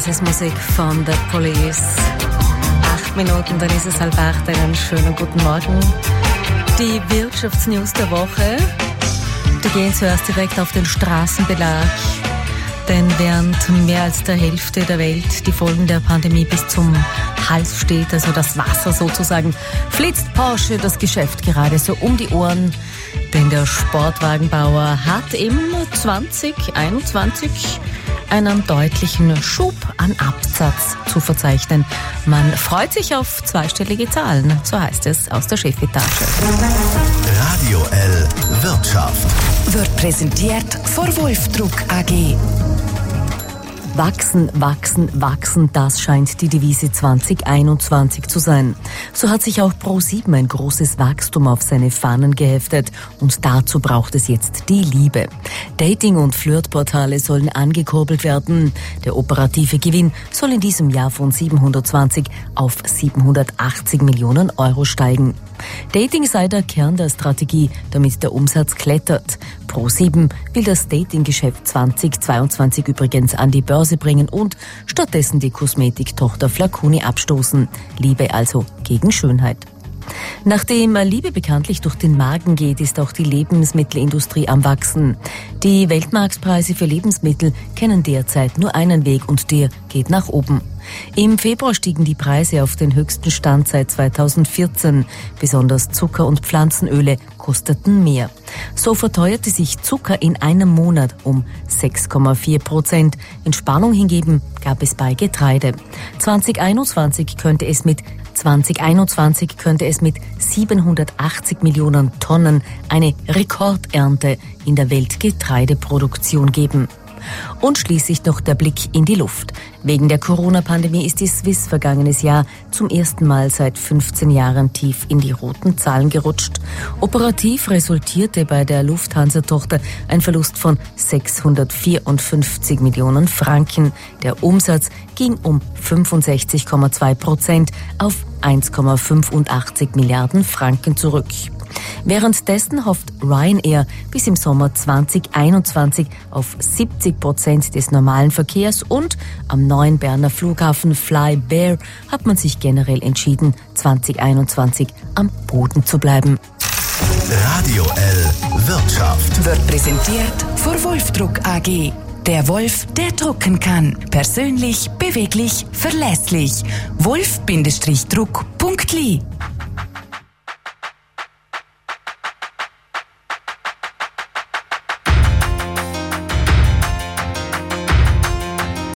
Basismusik von The Police. 8 Minuten, dann ist es 7:30. Einen schönen guten Morgen. Die Wirtschaftsnews der Woche. Die gehen zuerst direkt auf den Straßenbelag. Denn während mehr als der Hälfte der Welt die Folgen der Pandemie bis zum Hals steht, also das Wasser sozusagen, flitzt Porsche das Geschäft gerade so um die Ohren. Denn der Sportwagenbauer hat im 2021 einen deutlichen Schub an Absatz zu verzeichnen. Man freut sich auf zweistellige Zahlen, so heißt es aus der Chefetage. Radio L Wirtschaft wird präsentiert von Wolfdruck AG. Wachsen, wachsen, wachsen, das scheint die Devise 2021 zu sein. So hat sich auch ProSieben ein großes Wachstum auf seine Fahnen geheftet und dazu braucht es jetzt die Liebe. Dating- und Flirtportale sollen angekurbelt werden. Der operative Gewinn soll in diesem Jahr von 720 auf 780 Millionen Euro steigen. Dating sei der Kern der Strategie, damit der Umsatz klettert. ProSieben will das Dating-Geschäft 2022 übrigens an die Börse bringen und stattdessen die Kosmetiktochter Flaconi abstoßen. Liebe also gegen Schönheit. Nachdem Liebe bekanntlich durch den Magen geht, ist auch die Lebensmittelindustrie am Wachsen. Die Weltmarktpreise für Lebensmittel kennen derzeit nur einen Weg und der geht nach oben. Im Februar stiegen die Preise auf den höchsten Stand seit 2014. Besonders Zucker und Pflanzenöle kosteten mehr. So verteuerte sich Zucker in einem Monat um 6,4%. Entspannung hingegen gab es bei Getreide. 2021 könnte es mit 780 Millionen Tonnen eine Rekordernte in der Weltgetreideproduktion geben. Und schließlich noch der Blick in die Luft. Wegen der Corona-Pandemie ist die Swiss vergangenes Jahr zum ersten Mal seit 15 Jahren tief in die roten Zahlen gerutscht. Operativ resultierte bei der Lufthansa-Tochter ein Verlust von 654 Millionen Franken. Der Umsatz ging um 65,2% auf 1,85 Milliarden Franken zurück. Währenddessen hofft Ryanair bis im Sommer 2021 auf 70% des normalen Verkehrs und am neuen Berner Flughafen Flybear hat man sich generell entschieden, 2021 am Boden zu bleiben. Radio L Wirtschaft wird präsentiert von Wolfdruck AG. Der Wolf, der drucken kann. Persönlich, beweglich, verlässlich. Wolf-Druck.li